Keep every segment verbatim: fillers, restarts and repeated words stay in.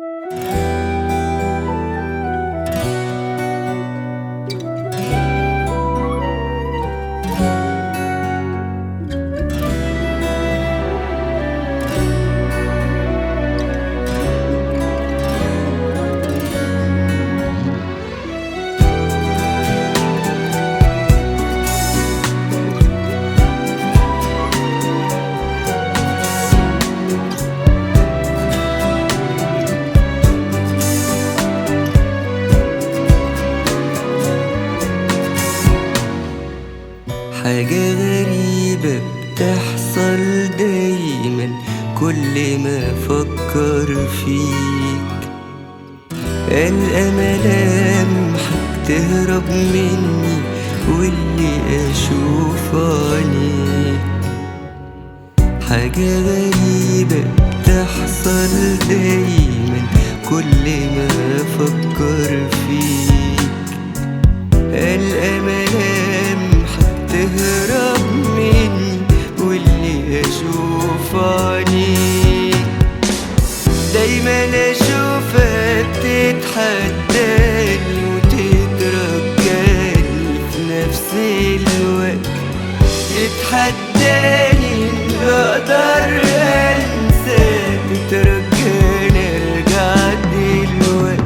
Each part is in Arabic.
حاجة غريبة بتحصل دايما كل ما أفكر فيك، ألقى ملامحك تهرب مني واللي أشوف عينيك. حاجة غريبة بتحصل دايما كل ما أفكر فيك، ألقى ملامحك تهرب مني واللي أشوف عينيك. دايما أشوفك تتحداني وتترجاني في نفس الوقت، تتحداني إن أقدر أنساك، تترجاني أرجع دلوقتي.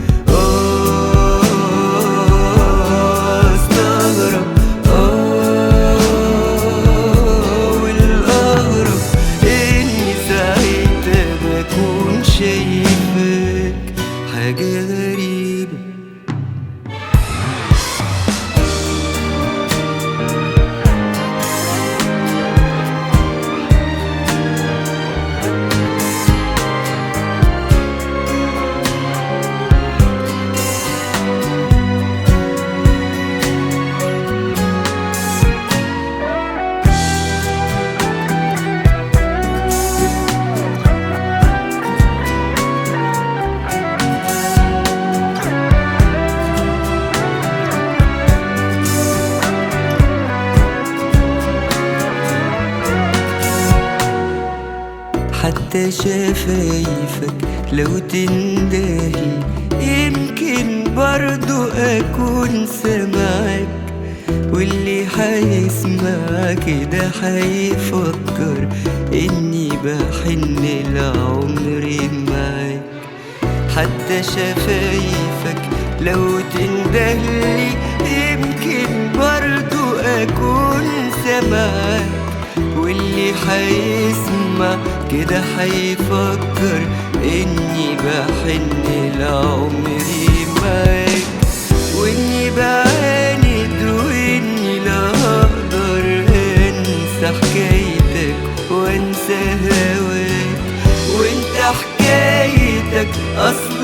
شايفك حاجة غريبة. حتى شفايفك لو تندهلي يمكن برضو أكون سامعك، واللي حيسمع كده حيفكر إني بحن لعمري معاك. حتى شفايفك لو تندهلي يمكن برضو أكون سامعك، واللي حيسمع كده حيفكر إني بحن لعمري معاك، وإني بعاند وإني لا هقدر أنسى حكايتك وأنسى هواك، وإنت حكايتك أصلا